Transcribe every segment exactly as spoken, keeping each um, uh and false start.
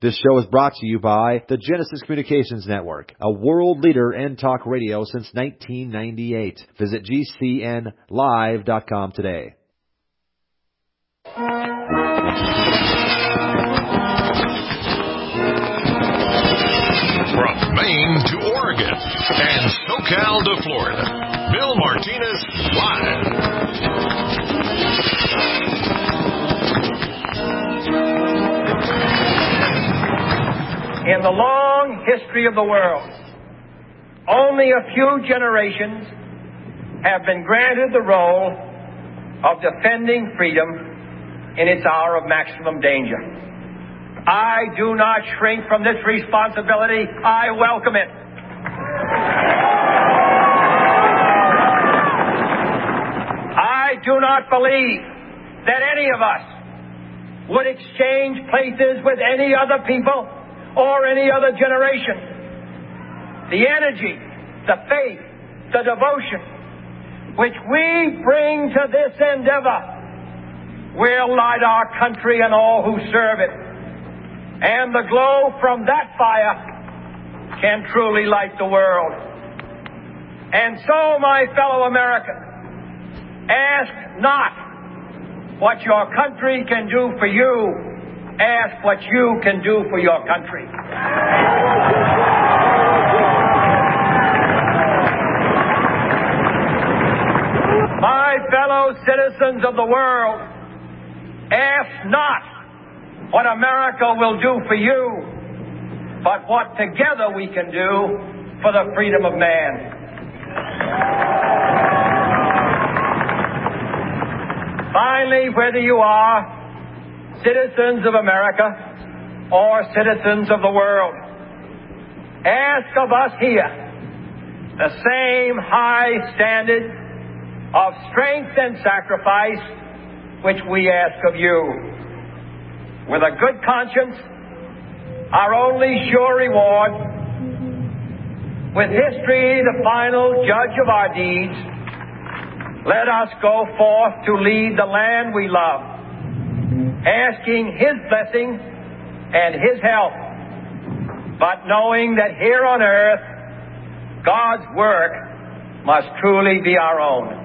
This show is brought to you by the Genesis Communications Network, a world leader in talk radio since nineteen ninety-eight. Visit G C N live dot com today. From Maine to Oregon and SoCal to Florida, Bill Martinez live. In the long history of the world, only a few generations have been granted the role of defending freedom in its hour of maximum danger. I do not shrink from this responsibility. I welcome it. I do not believe that any of us would exchange places with any other people or any other generation. The energy, the faith, the devotion which we bring to this endeavor will light our country and all who serve it. And the glow from that fire can truly light the world. And so, my fellow Americans, ask not what your country can do for you. Ask what you can do for your country. My fellow citizens of the world, ask not what America will do for you, but what together we can do for the freedom of man. Finally, whether you are citizens of America or citizens of the world, ask of us here the same high standard of strength and sacrifice which we ask of you. With a good conscience, our only sure reward, with history the final judge of our deeds, let us go forth to lead the land we love, asking His blessing and His help, but knowing that here on earth, God's work must truly be our own.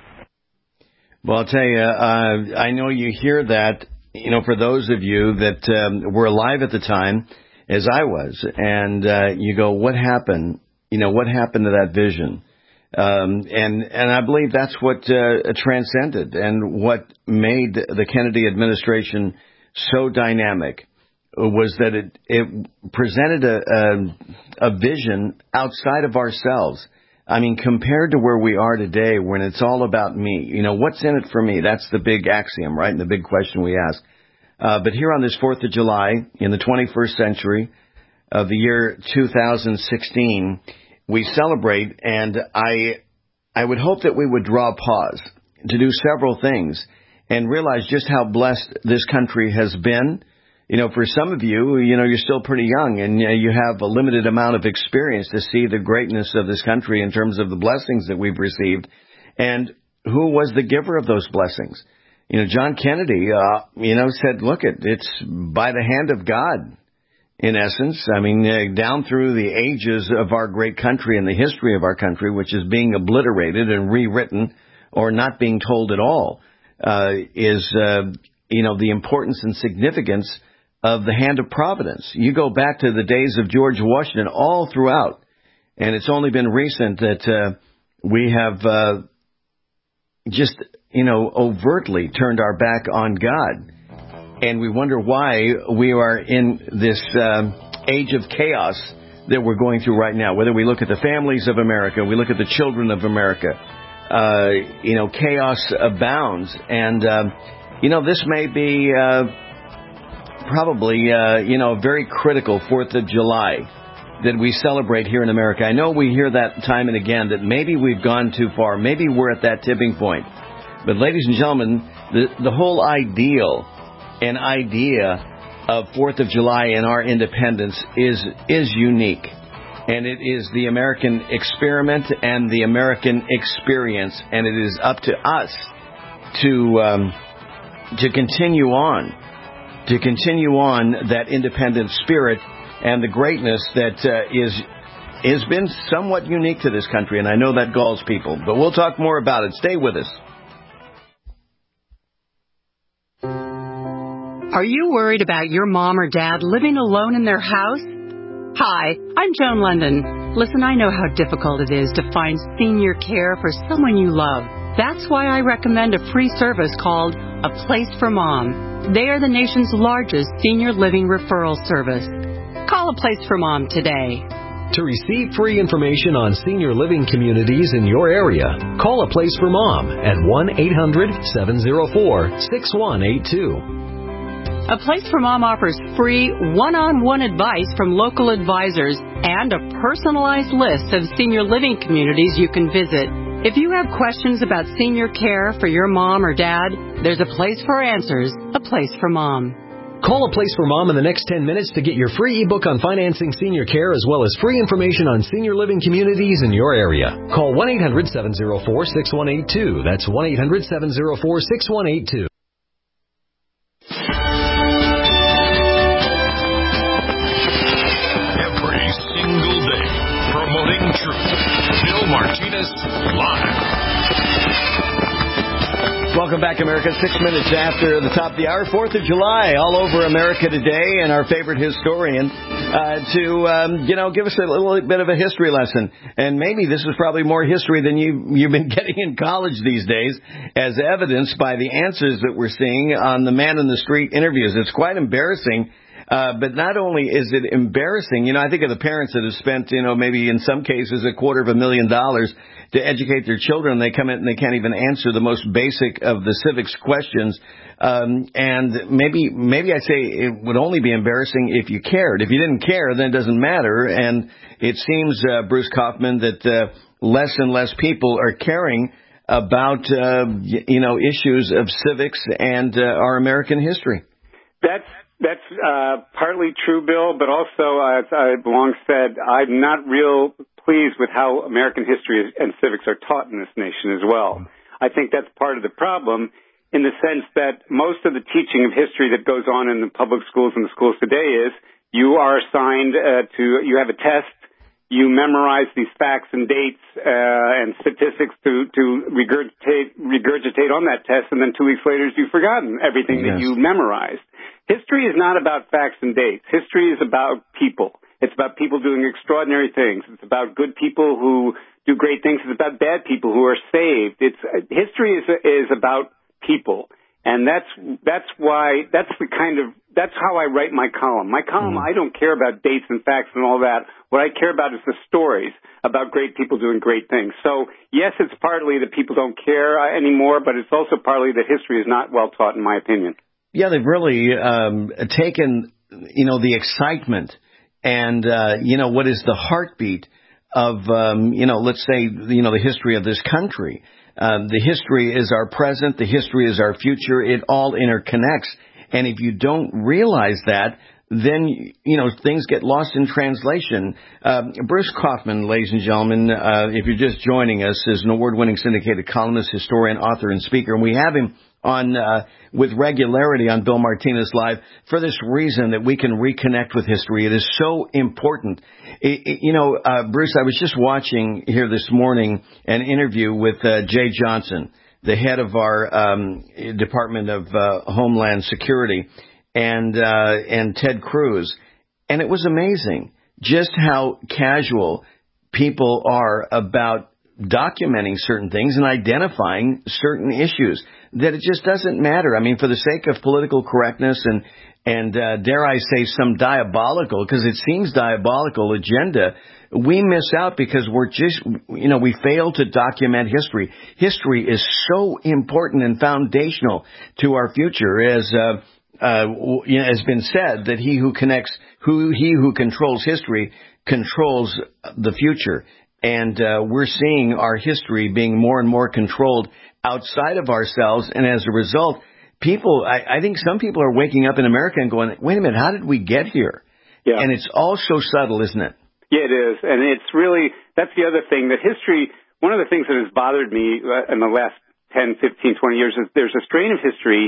Well, I'll tell you, uh, I know you hear that, you know, for those of you that um, were alive at the time, as I was, and uh, you go, what happened? You know, what happened to that vision? Um, and and I believe that's what uh, transcended and what made the Kennedy administration so dynamic was that it, it presented a, a, a vision outside of ourselves. I mean, compared to where we are today, when it's all about me, you know, what's in it for me? That's the big axiom, right? And the big question we ask. Uh, but here on this fourth of July, in the twenty-first century of the year two thousand sixteen, we celebrate, and I, I would hope that we would draw pause to do several things and realize just how blessed this country has been. You know, for some of you, you know, you're still pretty young and uh, you have a limited amount of experience to see the greatness of this country in terms of the blessings that we've received. And who was the giver of those blessings? You know, John Kennedy, uh, you know, said, look, it, it's by the hand of God, in essence. I mean, uh, down through the ages of our great country and the history of our country, which is being obliterated and rewritten or not being told at all, uh, is, uh, you know, the importance and significance of the hand of providence. You go back to the days of George Washington all throughout, and it's only been recent that uh, we have uh, just, you know, overtly turned our back on God. And we wonder why we are in this um, age of chaos that we're going through right now. Whether we look at the families of America, we look at the children of America, uh, you know, chaos abounds. And, um, you know, this may be uh, probably, uh, you know, a very critical fourth of July that we celebrate here in America. I know we hear that time and again, that maybe we've gone too far. Maybe we're at that tipping point. But, ladies and gentlemen, the, the whole ideal and idea of fourth of July and our independence is is unique. And it is the American experiment and the American experience. And it is up to us to um, to continue on to continue on that independent spirit and the greatness that uh, is has been somewhat unique to this country, and I know that galls people. But we'll talk more about it. Stay with us. Are you worried about your mom or dad living alone in their house? Hi, I'm Joan London. Listen, I know how difficult it is to find senior care for someone you love. That's why I recommend a free service called A Place for Mom. They are the nation's largest senior living referral service. Call A Place for Mom today. To receive free information on senior living communities in your area, call A Place for Mom at one eight hundred seven oh four six one eight two. A Place for Mom offers free one-on-one advice from local advisors and a personalized list of senior living communities you can visit. If you have questions about senior care for your mom or dad, there's a place for answers, A Place for Mom. Call A Place for Mom in the next ten minutes to get your free ebook on financing senior care as well as free information on senior living communities in your area. Call one eight hundred seven oh four six one eight two. That's one eight hundred seven oh four six one eight two. Every single day, promoting truth. Bill Martinez Live. Welcome back, America. Six minutes after the top of the hour, fourth of July, all over America today, and our favorite historian uh, to, um, you know, give us a little bit of a history lesson. And maybe this is probably more history than you, you've been getting in college these days, as evidenced by the answers that we're seeing on the man in the street interviews. It's quite embarrassing. Uh, but not only is it embarrassing, you know, I think of the parents that have spent, you know, maybe in some cases a quarter of a million dollars to educate their children. They come in and they can't even answer the most basic of the civics questions. Um, and maybe, maybe I say it would only be embarrassing if you cared. If you didn't care, then it doesn't matter. And it seems, uh, Bruce Kaufman, that uh, less and less people are caring about, uh, you know, issues of civics and uh, our American history. That's That's uh, partly true, Bill, but also, uh, as I've long said, I'm not real pleased with how American history and civics are taught in this nation as well. I think that's part of the problem in the sense that most of the teaching of history that goes on in the public schools and the schools today is you are assigned uh, to, you have a test, you memorize these facts and dates uh, and statistics to, to regurgitate, regurgitate on that test, and then two weeks later you've forgotten everything yes. that you memorized. History is not about facts and dates. History is about people. It's about people doing extraordinary things. It's about good people who do great things. It's about bad people who are saved. It's history is is about people, and that's that's why that's the kind of that's how I write my column. My column, mm. I don't care about dates and facts and all that. What I care about is the stories about great people doing great things. So yes, it's partly that people don't care anymore, but it's also partly that history is not well taught, in my opinion. Yeah, they've really um, taken, you know, the excitement and, uh, you know, what is the heartbeat of, um, you know, let's say, you know, the history of this country. Um, the history is our present. The history is our future. It all interconnects. And if you don't realize that, then, you know, things get lost in translation. Um, Bruce Kaufman, ladies and gentlemen, uh, if you're just joining us, is an award-winning syndicated columnist, historian, author, and speaker. And we have him on uh, with regularity on Bill Martinez Live for this reason, that we can reconnect with history. It is so important. It, it, you know, uh, Bruce, I was just watching here this morning an interview with uh, Jay Johnson, the head of our um, Department of uh, Homeland Security, and uh, and Ted Cruz, and it was amazing just how casual people are about documenting certain things and identifying certain issues, that it just doesn't matter. I mean, for the sake of political correctness and, and uh, dare I say some diabolical, because it seems diabolical agenda, we miss out because we're just, you know, we fail to document history. History is so important and foundational to our future, as uh, uh, you know, has been said, that he who connects, who he who controls history controls the future. And uh, we're seeing our history being more and more controlled outside of ourselves. And as a result, people, I, I think some people are waking up in America and going, wait a minute, how did we get here? Yeah. And it's all so subtle, isn't it? Yeah, it is. And it's really, that's the other thing, that history, one of the things that has bothered me in the last ten, fifteen, twenty years is there's a strain of history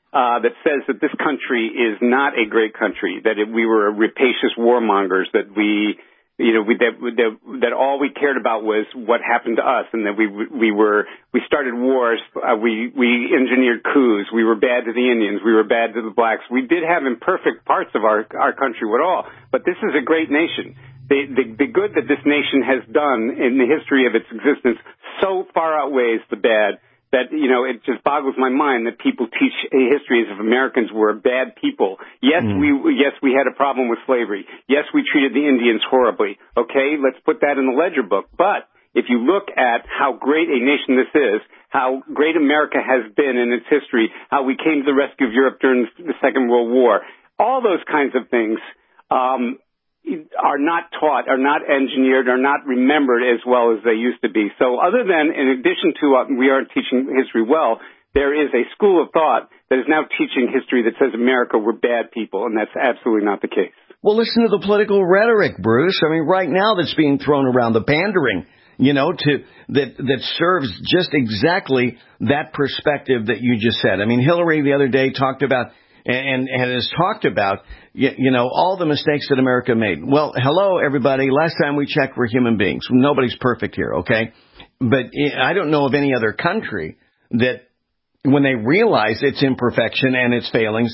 uh, that says that this country is not a great country, that it, we were rapacious warmongers, that we, you know, we, that, that that all we cared about was what happened to us, and that we we were we started wars, uh, we we engineered coups, we were bad to the Indians, we were bad to the blacks. We did have imperfect parts of our our country at all, but this is a great nation. The, the the good that this nation has done in the history of its existence so far outweighs the bad that, you know, it just boggles my mind that people teach history as if Americans were bad people. Yes, mm. we yes we had a problem with slavery. Yes, we treated the Indians horribly. Okay, let's put that in the ledger book. But if you look at how great a nation this is, how great America has been in its history, how we came to the rescue of Europe during the Second World War, all those kinds of things um are not taught, are not engineered, are not remembered as well as they used to be. So other than, in addition to uh, we aren't teaching history well, there is a school of thought that is now teaching history that says America were bad people, and that's absolutely not the case. Well, listen to the political rhetoric, Bruce. I mean, right now that's being thrown around, the pandering, you know, to that that serves just exactly that perspective that you just said. I mean, Hillary the other day talked about And, and has talked about, you, you know, all the mistakes that America made. Well, hello, everybody. Last time we checked, we're human beings. Nobody's perfect here, okay? But I don't know of any other country that, when they realize its imperfection and its failings,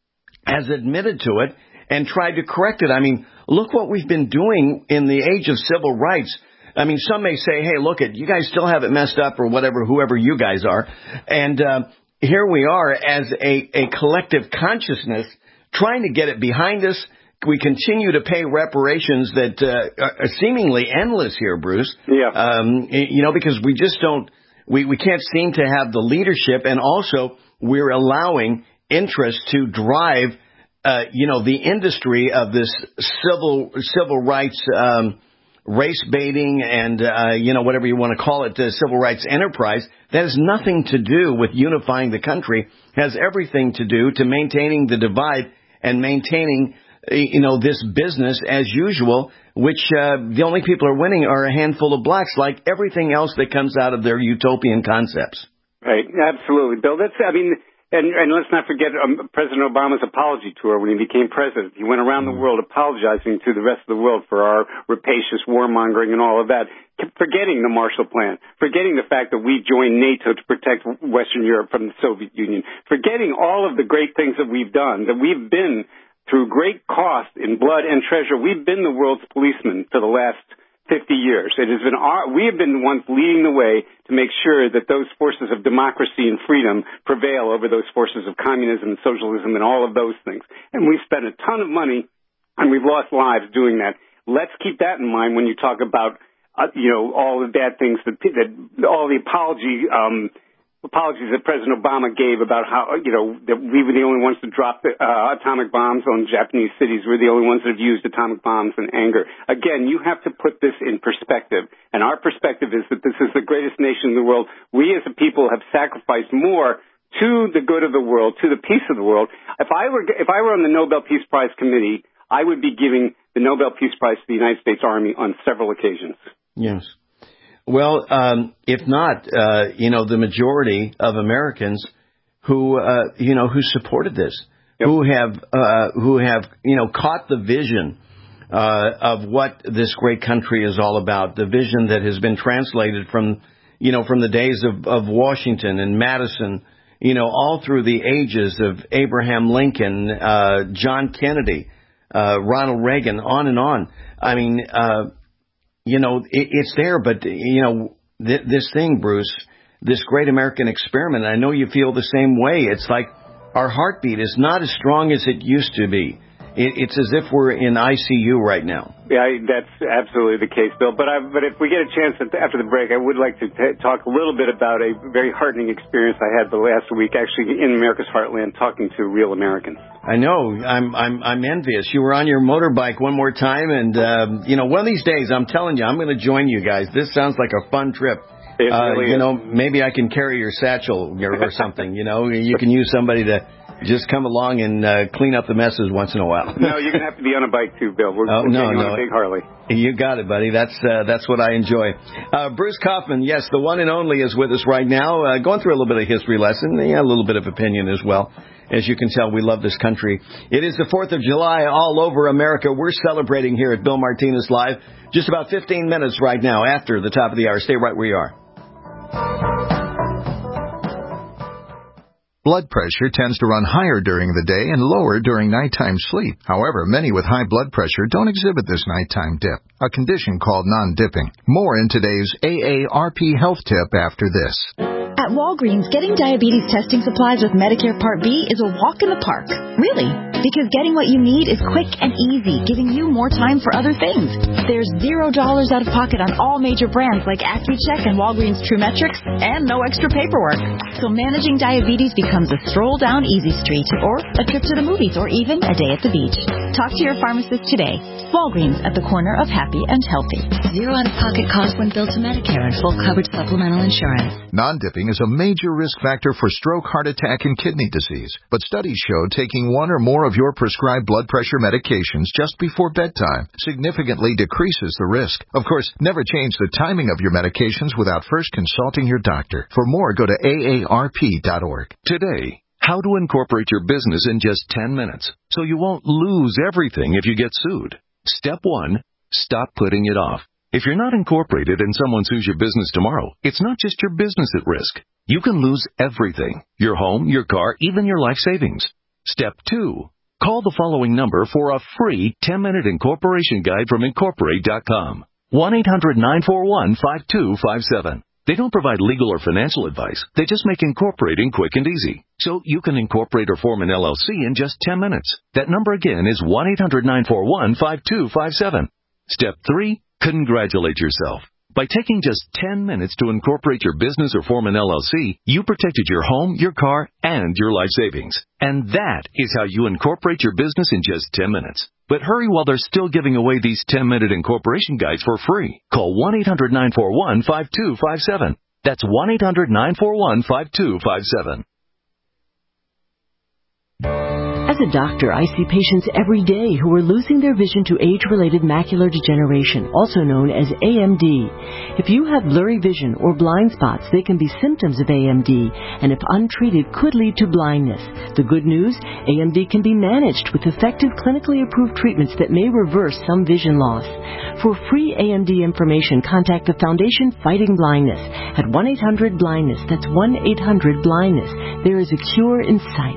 has admitted to it and tried to correct it. I mean, look what we've been doing in the age of civil rights. I mean, some may say, hey, look, it, you guys still have it messed up, or whatever, whoever you guys are. And, uh, here we are as a, a collective consciousness trying to get it behind us. We continue to pay reparations that uh, are seemingly endless here, Bruce. Yeah. Um, you know, because we just don't, we, we can't seem to have the leadership. And also we're allowing interest to drive, uh, you know, the industry of this civil, civil rights, um, race baiting and, uh, you know, whatever you want to call it, the civil rights enterprise. That has nothing to do with unifying the country, has everything to do to maintaining the divide and maintaining, you know, this business as usual, which uh, the only people are winning are a handful of blacks, like everything else that comes out of their utopian concepts. Right, absolutely, Bill. That's, I mean, And, and let's not forget um, President Obama's apology tour when he became president. He went around the world apologizing to the rest of the world for our rapacious warmongering and all of that, forgetting the Marshall Plan, forgetting the fact that we joined NATO to protect Western Europe from the Soviet Union, forgetting all of the great things that we've done, that we've been, through great cost in blood and treasure, we've been the world's policemen for the last fifty years. It has been our, we have been the ones leading the way to make sure that those forces of democracy and freedom prevail over those forces of communism and socialism and all of those things. And we've spent a ton of money and we've lost lives doing that. Let's keep that in mind when you talk about, uh, you know, all the bad things that, that all the apology, um, apologies that President Obama gave about how, you know, that we were the only ones to drop uh, atomic bombs on Japanese cities. We're the only ones that have used atomic bombs in anger. Again, you have to put this in perspective. And our perspective is that this is the greatest nation in the world. We as a people have sacrificed more to the good of the world, to the peace of the world. If I were, if I were on the Nobel Peace Prize committee, I would be giving the Nobel Peace Prize to the United States Army on several occasions. Yes. Well, um, if not, uh, you know, the majority of Americans who, uh, you know, who supported this, yep. who have, uh, who have, you know, caught the vision, uh, of what this great country is all about, the vision that has been translated from, you know, from the days of, of Washington and Madison, you know, all through the ages of Abraham Lincoln, uh, John Kennedy, uh, Ronald Reagan, on and on. I mean, uh, You know, it, it's there, but, you know, th- this thing, Bruce, this great American experiment, I know you feel the same way. It's like our heartbeat is not as strong as it used to be. It, it's as if we're in I C U right now. Yeah, that's absolutely the case, Bill. But I, but if we get a chance after the break, I would like to t- talk a little bit about a very heartening experience I had the last week, actually in America's heartland, talking to real Americans. I know. I'm I'm I'm envious. You were on your motorbike one more time, and um, you know, one of these days, I'm telling you, I'm going to join you guys. This sounds like a fun trip. It uh, really you is. know, maybe I can carry your satchel or, or something. You know, you can use somebody to just come along and uh, clean up the messes once in a while. No, you're going to have to be on a bike too, Bill. We're, oh, we're no, getting no. on a big Harley. You got it, buddy. That's uh, that's what I enjoy. Uh, Bruce Kaufman, yes, the one and only, is with us right now, uh, going through a little bit of history lesson, yeah, a little bit of opinion as well. As you can tell, we love this country. It is the fourth of July all over America. We're celebrating here at Bill Martinez Live. Just about fifteen minutes right now after the top of the hour. Stay right where you are. Blood pressure tends to run higher during the day and lower during nighttime sleep. However, many with high blood pressure don't exhibit this nighttime dip, a condition called non-dipping. More in today's A A R P health tip after this. At Walgreens, getting diabetes testing supplies with Medicare Part B is a walk in the park. Really, because getting what you need is quick and easy, giving you more time for other things. There's zero dollars out of pocket on all major brands like Accu-Check and Walgreens TrueMetrics, and no extra paperwork. So managing diabetes becomes a stroll down Easy Street, or a trip to the movies, or even a day at the beach. Talk to your pharmacist today. Walgreens, at the corner of happy and healthy. Zero out-of-pocket cost when billed to Medicare and full coverage supplemental insurance. Non-dipping is a major risk factor for stroke, heart attack, and kidney disease. But studies show taking one or more of your prescribed blood pressure medications just before bedtime significantly decreases the risk. Of course, never change the timing of your medications without first consulting your doctor. For more, go to A A R P dot org. Today, how to incorporate your business in just ten minutes so you won't lose everything if you get sued. Step one, stop putting it off. If you're not incorporated and someone sues your business tomorrow, it's not just your business at risk. You can lose everything, your home, your car, even your life savings. Step two, call the following number for a free ten-minute incorporation guide from Incorporate dot com. one eight hundred nine four one five two five seven. They don't provide legal or financial advice. They just make incorporating quick and easy. So you can incorporate or form an L L C in just ten minutes. That number again is one eight hundred nine four one five two five seven. Step three, congratulate yourself. By taking just ten minutes to incorporate your business or form an L L C, you protected your home, your car, and your life savings. And that is how you incorporate your business in just ten minutes. But hurry while they're still giving away these ten-minute incorporation guides for free. Call one eight hundred nine four one five two five seven. That's one eight hundred nine four one five two five seven. As a doctor, I see patients every day who are losing their vision to age-related macular degeneration, also known as A M D. If you have blurry vision or blind spots, they can be symptoms of A M D, and if untreated, could lead to blindness. The good news, A M D can be managed with effective clinically approved treatments that may reverse some vision loss. For free A M D information, contact the Foundation Fighting Blindness at one eight hundred blindness. That's one eight hundred blindness. There is a cure in sight.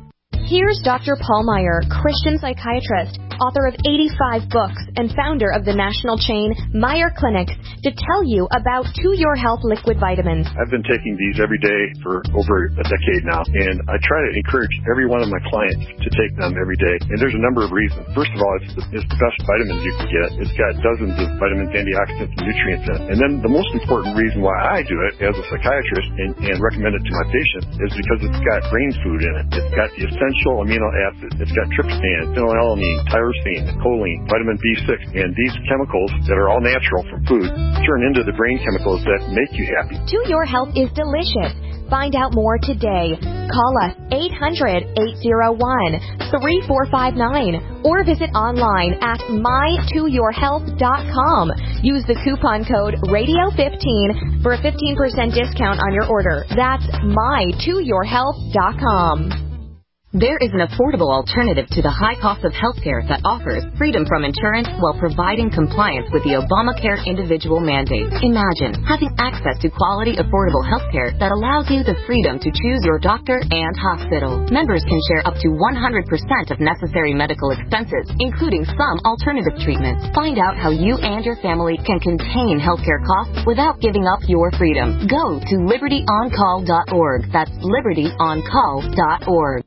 Here's Doctor Paul Meyer, Christian psychiatrist, author of eighty-five books, and founder of the national chain Meyer Clinics, to tell you about To Your Health liquid vitamins. I've been taking these every day for over a decade now, and I try to encourage every one of my clients to take them every day. And there's a number of reasons. First of all, it's the, it's the best vitamins you can get. It's got dozens of vitamins, antioxidants, and nutrients in it. And then the most important reason why I do it as a psychiatrist and, and recommend it to my patients is because it's got brain food in it. It's got the essential amino acids. It's got tryptophan, phenylalanine, tyrosine, choline, vitamin B six, and these chemicals that are all natural from food turn into the brain chemicals that make you happy. To Your Health is delicious. Find out more today. Call us eight hundred, eight oh one, three four five nine or visit online at my to your health dot com. Use the coupon code radio fifteen for a fifteen percent discount on your order. That's my to your health dot com. There is an affordable alternative to the high cost of healthcare that offers freedom from insurance while providing compliance with the Obamacare individual mandate. Imagine having access to quality, affordable healthcare that allows you the freedom to choose your doctor and hospital. Members can share up to one hundred percent of necessary medical expenses, including some alternative treatments. Find out how you and your family can contain healthcare costs without giving up your freedom. Go to liberty on call dot org. That's liberty on call dot org.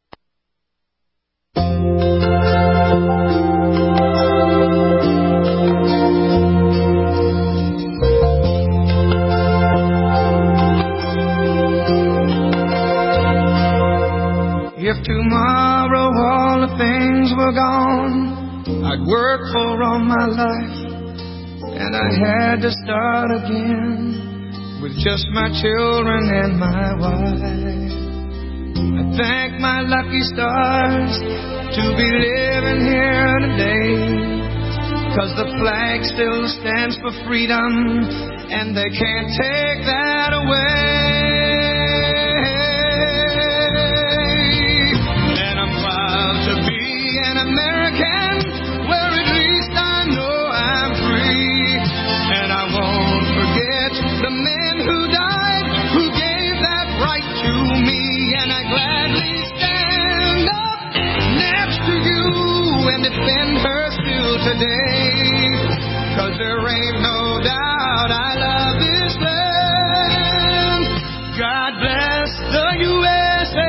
If tomorrow all the things were gone I'd worked for all my life, and I had to start again with just my children and my wife. I thank my lucky stars to be living here today, 'cause the flag still stands for freedom, and they can't take that away. today, 'cause there ain't no doubt I love this land. God bless the U S A.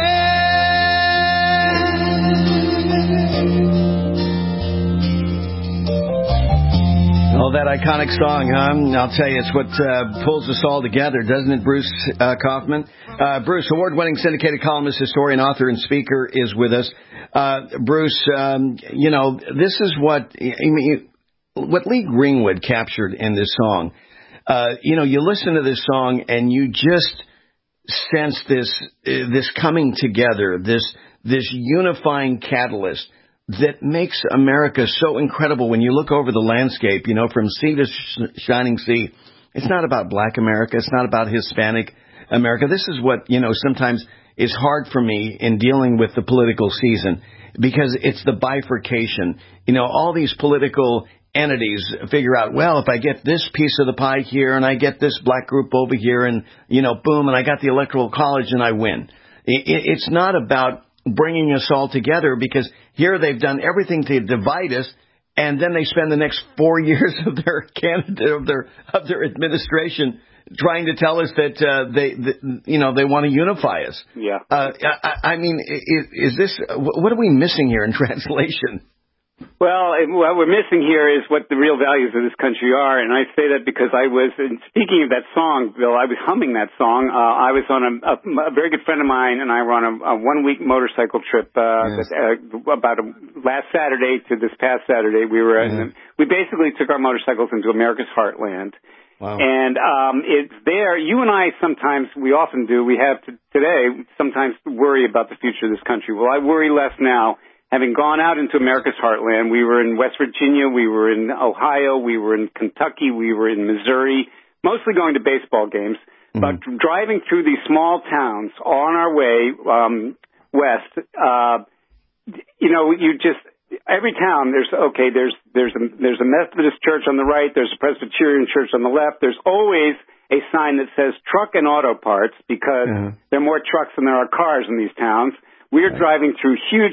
Oh, that iconic song, huh? I'll tell you, it's what uh, pulls us all together, doesn't it, Bruce uh, Kaufman? Uh, Bruce, award-winning syndicated columnist, historian, author, and speaker, is with us. Uh, Bruce, um, you know, this is what I mean, what Lee Greenwood captured in this song. Uh, you know, you listen to this song and you just sense this uh, this coming together, this this unifying catalyst that makes America so incredible. When you look over the landscape, you know, from sea to sh- shining sea, it's not about black America. It's not about Hispanic America. This is what, you know, sometimes is hard for me in dealing with the political season, because it's the bifurcation. You know, all these political entities figure out, well, if I get this piece of the pie here and I get this black group over here and, you know, boom, and I got the Electoral College and I win. It's not about bringing us all together, because here they've done everything to divide us, and then they spend the next four years of their candidate of their of their administration trying to tell us that uh, they, that, you know, they want to unify us. Yeah. Uh, I, I mean, is, is this what are we missing here in translation? Well, what we're missing here is what the real values of this country are, and I say that because I was, and speaking of that song, Bill, I was humming that song. Uh, I was on a, a, a very good friend of mine, and I were on a, a one-week motorcycle trip uh, Yes. that, uh, about a, last Saturday to this past Saturday. We were, Mm-hmm. in, we basically took our motorcycles into America's heartland. Wow. And um, it's there. You and I sometimes, we often do, we have to, today, sometimes worry about the future of this country. Well, I worry less now. Having gone out into America's heartland, we were in West Virginia, we were in Ohio, we were in Kentucky, we were in Missouri, mostly going to baseball games. Mm-hmm. But driving through these small towns on our way um, west, uh, you know, you just every town there's okay, there's there's a there's a Methodist church on the right, there's a Presbyterian church on the left. There's always a sign that says truck and auto parts, because mm-hmm. there are more trucks than there are cars in these towns. We're driving through huge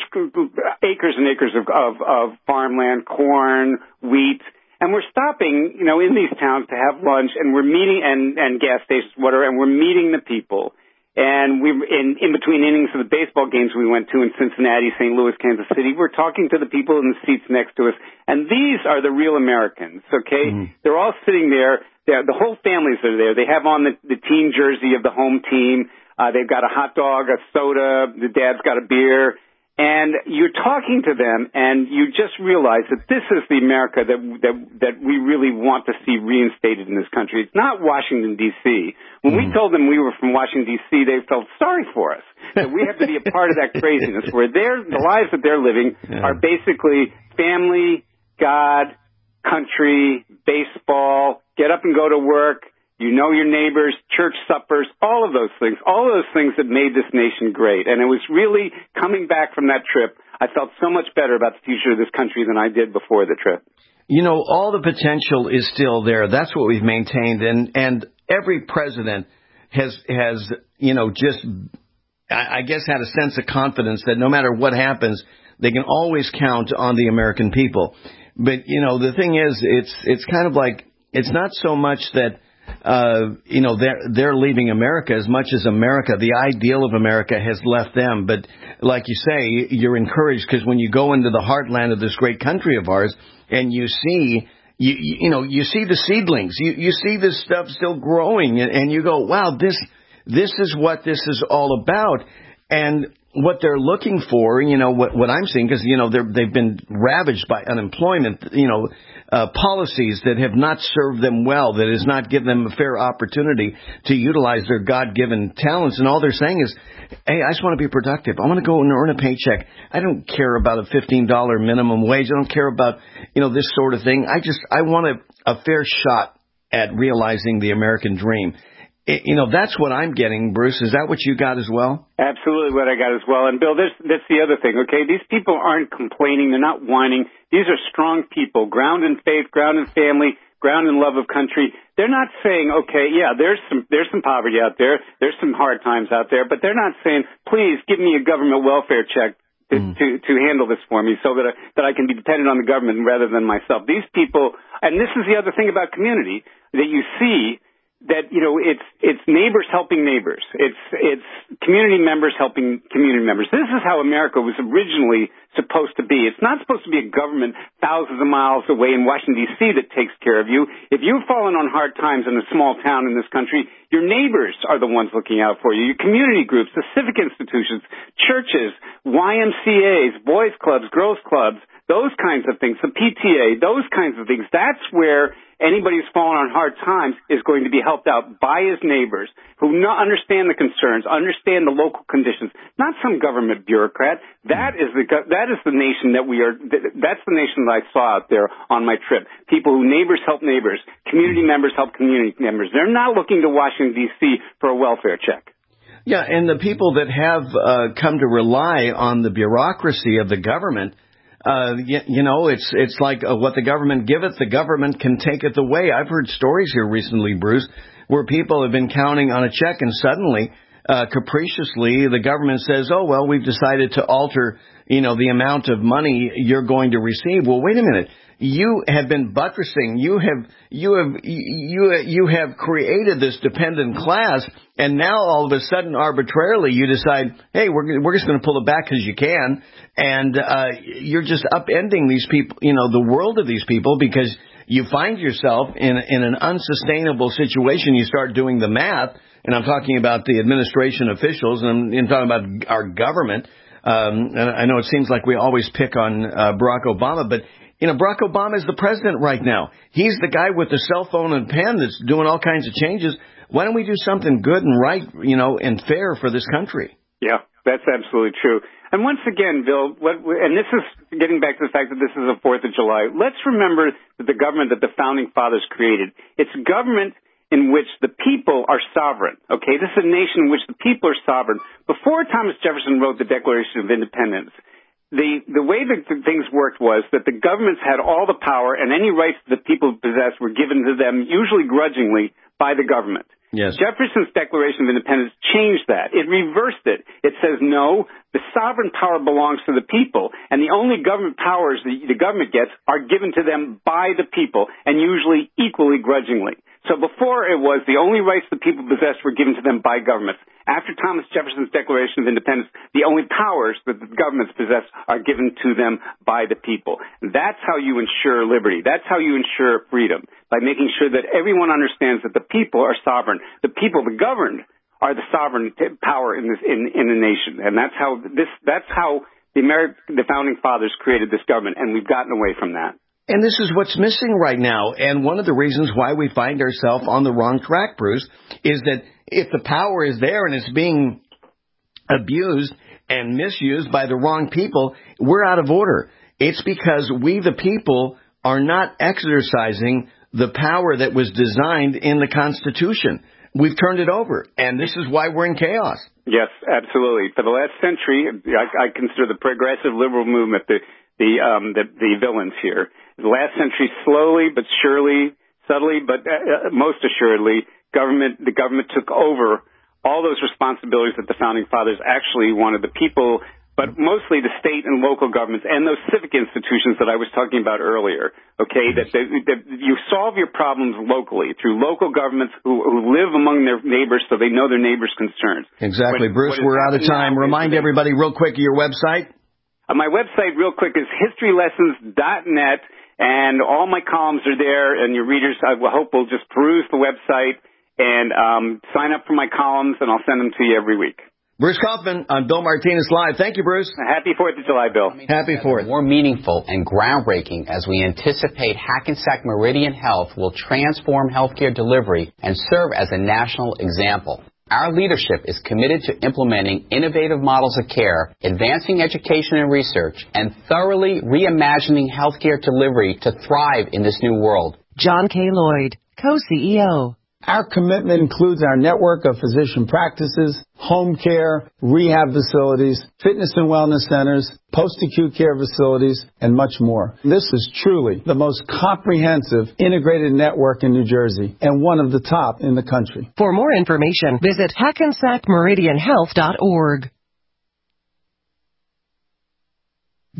acres and acres of, of, of farmland, corn, wheat, and we're stopping, you know, in these towns to have lunch, and we're meeting, and, and gas stations, whatever, and we're meeting the people. And we, in, in between innings of the baseball games we went to in Cincinnati, Saint Louis, Kansas City, we're talking to the people in the seats next to us, and these are the real Americans, okay? Mm-hmm. They're all sitting there. They're, the whole families are there. They have on the, the team jersey of the home team. Uh, they've got a hot dog, a soda, the dad's got a beer, and you're talking to them, and you just realize that this is the America that that that we really want to see reinstated in this country. It's not Washington, D C When mm-hmm. we told them we were from Washington, D C, they felt sorry for us. That we have to be a part of that craziness, where their the lives that they're living yeah. are basically family, God, country, baseball, get up and go to work, you know your neighbors, church suppers, all of those things, all of those things that made this nation great. And it was really coming back from that trip, I felt so much better about the future of this country than I did before the trip. You know, all the potential is still there. That's what we've maintained. And, and every president has, has, you know, just, I guess, had a sense of confidence that no matter what happens, they can always count on the American people. But, you know, the thing is, it's, it's kind of like, it's not so much that, Uh, you know, they're, they're leaving America as much as America, the ideal of America, has left them. But like you say, you're encouraged, because when you go into the heartland of this great country of ours and you see, you, you know, you see the seedlings, you, you see this stuff still growing, and, and you go, wow, this, this is what this is all about. And what they're looking for, you know, what, what I'm seeing, because, you know, they're, they've been ravaged by unemployment, you know, uh, policies that have not served them well, that has not given them a fair opportunity to utilize their God-given talents. And all they're saying is, hey, I just want to be productive. I want to go and earn a paycheck. I don't care about a fifteen dollars minimum wage. I don't care about, you know, this sort of thing. I just, I want a, a fair shot at realizing the American dream. It, you know, that's what I'm getting, Bruce. Is that what you got as well? Absolutely what I got as well. And, Bill, this, that's the other thing, okay? These people aren't complaining. They're not whining. These are strong people, ground in faith, ground in family, ground in love of country. They're not saying, okay, yeah, there's some there's some poverty out there. There's some hard times out there. But they're not saying, please give me a government welfare check to, mm. to, to handle this for me so that I, that I can be dependent on the government rather than myself. These people, and this is the other thing about community, that you see that, you know, it's, it's neighbors helping neighbors. It's, it's community members helping community members. This is how America was originally supposed to be. It's not supposed to be a government thousands of miles away in Washington, D C that takes care of you. If you've fallen on hard times in a small town in this country, your neighbors are the ones looking out for you. Your community groups, the civic institutions, churches, Y M C As, boys clubs, girls clubs, those kinds of things, the P T A, those kinds of things. That's where anybody who's fallen on hard times is going to be helped out by his neighbors who not understand the concerns, understand the local conditions, not some government bureaucrat. That is the, that is the nation that we are, that's the nation that I saw out there on my trip. People who neighbors help neighbors, community members help community members. They're not looking to Washington, D C for a welfare check. Yeah, and the people that have uh, come to rely on the bureaucracy of the government, Uh, you, you know, it's it's like uh, what the government giveth, the government can taketh away. I've heard stories here recently, Bruce, where people have been counting on a check and suddenly, uh, capriciously, the government says, oh, well, we've decided to alter, you know, the amount of money you're going to receive. Well, wait a minute. You have been buttressing. You have you have you you have created this dependent class, and now all of a sudden, arbitrarily, you decide, hey, we're we're just going to pull it back because you can, and uh, you're just upending these people, you know, the world of these people, because you find yourself in in an unsustainable situation. You start doing the math, and I'm talking about the administration officials, and I'm, I'm talking about our government. Um, and I know it seems like we always pick on uh, Barack Obama, but you know, Barack Obama is the president right now. He's the guy with the cell phone and pen that's doing all kinds of changes. Why don't we do something good and right, you know, and fair for this country? Yeah, that's absolutely true. And once again, Bill, what, and this is getting back to the fact that this is the fourth of July, let's remember that the government that the Founding Fathers created, it's a government in which the people are sovereign, okay? This is a nation in which the people are sovereign. Before Thomas Jefferson wrote the Declaration of Independence, The the way that things worked was that the governments had all the power, and any rights that the people possessed were given to them, usually grudgingly, by the government. Yes. Jefferson's Declaration of Independence changed that. It reversed it. It says, no, the sovereign power belongs to the people, and the only government powers the, the government gets are given to them by the people, and usually equally grudgingly. So before it was the only rights the people possessed were given to them by governments. After Thomas Jefferson's Declaration of Independence, the only powers that the governments possess are given to them by the people. That's how you ensure liberty. That's how you ensure freedom, by making sure that everyone understands that the people are sovereign. The people, the governed, are the sovereign power in this in, in the nation, and that's how this that's how the American, the Founding Fathers created this government, and we've gotten away from that. And this is what's missing right now. And one of the reasons why we find ourselves on the wrong track, Bruce, is that if the power is there and it's being abused and misused by the wrong people, we're out of order. It's because we, the people, are not exercising the power that was designed in the Constitution. We've turned it over, and this is why we're in chaos. Yes, absolutely. For the last century, I, I consider the progressive liberal movement the the um, the, the villains here. The last century, slowly but surely, subtly but uh, most assuredly, government the government took over all those responsibilities that the Founding Fathers actually wanted the people, but mostly the state and local governments and those civic institutions that I was talking about earlier, okay, that, that, that you solve your problems locally through local governments who, who live among their neighbors so they know their neighbors' concerns. Exactly. What, Bruce, what we're out of time. Remind everybody real quick of your website. Uh, my website, real quick, is history lessons dot net, and all my columns are there, and your readers, I hope, will just peruse the website and um, sign up for my columns, and I'll send them to you every week. Bruce Kaufman on Bill Martinez Live. Thank you, Bruce. Happy fourth of July, Bill. Happy fourth. More meaningful and groundbreaking as we anticipate Hackensack Meridian Health will transform healthcare delivery and serve as a national example. Our leadership is committed to implementing innovative models of care, advancing education and research, and thoroughly reimagining healthcare delivery to thrive in this new world. John K. Lloyd, co-C E O. Our commitment includes our network of physician practices, home care, rehab facilities, fitness and wellness centers, post-acute care facilities, and much more. This is truly the most comprehensive integrated network in New Jersey and one of the top in the country. For more information, visit hackensack meridian health dot org.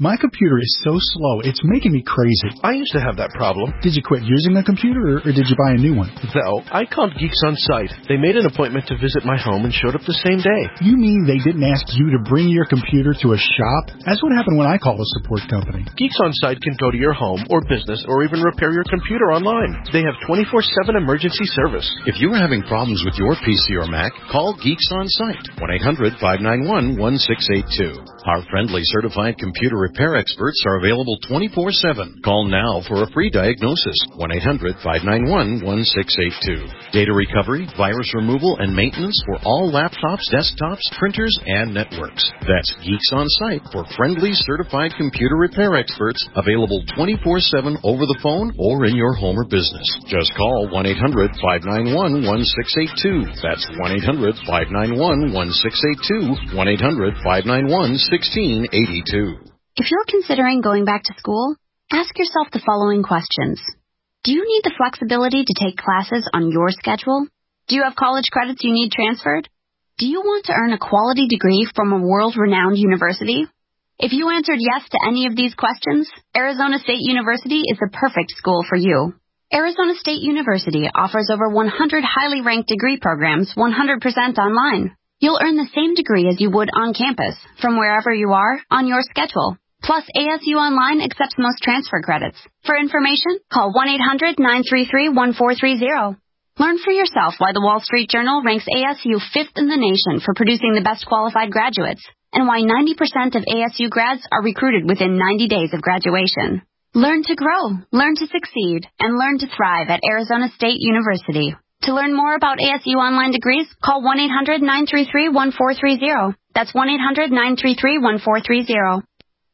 My computer is so slow, it's making me crazy. I used to have that problem. Did you quit using the computer, or did you buy a new one? No, I called Geeks On Site. They made an appointment to visit my home and showed up the same day. You mean they didn't ask you to bring your computer to a shop? That's what happened when I called a support company. Geeks On Site can go to your home or business or even repair your computer online. They have twenty-four seven emergency service. If you are having problems with your P C or Mac, call Geeks On Site, one eight hundred, five nine one, one six eight two. Our friendly certified computer repair experts are available twenty-four seven. Call now for a free diagnosis, one eight hundred, five nine one, one six eight two. Data recovery, virus removal, and maintenance for all laptops, desktops, printers, and networks. That's Geeks On Site for friendly certified computer repair experts, available twenty-four seven over the phone or in your home or business. Just call one eight hundred, five nine one, one six eight two. That's one eight hundred, five nine one, one six eight two, one eight hundred, five nine one, one six eight two. If you're considering going back to school, ask yourself the following questions. Do you need the flexibility to take classes on your schedule? Do you have college credits you need transferred? Do you want to earn a quality degree from a world-renowned university? If you answered yes to any of these questions, Arizona State University is the perfect school for you. Arizona State University offers over one hundred highly ranked degree programs one hundred percent online. You'll earn the same degree as you would on campus, from wherever you are, on your schedule. Plus, A S U Online accepts most transfer credits. For information, call one eight hundred, nine three three, one four three zero. Learn for yourself why the Wall Street Journal ranks A S U fifth in the nation for producing the best qualified graduates, and why ninety percent of A S U grads are recruited within ninety days of graduation. Learn to grow, learn to succeed, and learn to thrive at Arizona State University. To learn more about A S U online degrees, call one eight hundred, nine three three, one four three zero. That's one eight hundred, nine three three, one four three zero.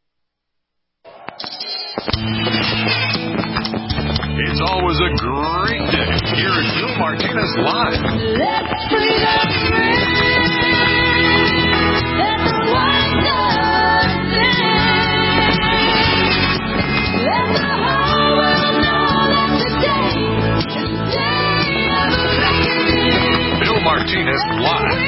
It's always a great day here at Bill Martinez Live. Let's free the free. Let the wonders sing. Let the whole world know that today is the day of reckoning. Bill Martinez Live.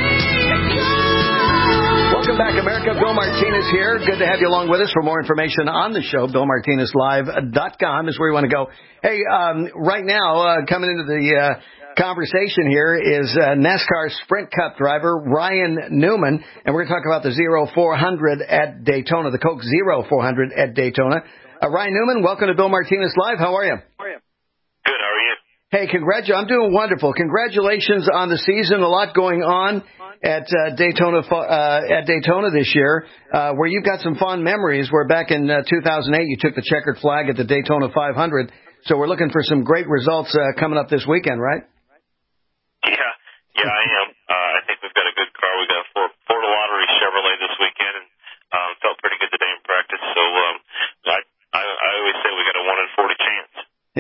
Welcome back, America. Bill Martinez here. Good to have you along with us. For more information on the show, bill martinez live dot com is where you want to go. Hey, um, right now, uh, coming into the uh, conversation here is uh, NASCAR Sprint Cup driver Ryan Newman, and we're going to talk about the Zero four hundred at Daytona, the Coke Zero four hundred at Daytona. Uh, Ryan Newman, welcome to Bill Martinez Live. How are you? How are you? Good. How are you? Hey, congratulations. I'm doing wonderful. Congratulations on the season. A lot going on at uh, Daytona uh, at Daytona this year, uh, where you've got some fond memories. Where back in uh, two thousand eight, you took the checkered flag at the Daytona five hundred. So we're looking for some great results uh, coming up this weekend, right? Yeah, yeah, I am. Uh, I think we've got a good car. We got a Ford, Ford Lottery Chevrolet this weekend, and um, felt pretty good today in practice. So um, I, I, I always say we got a one in forty chance.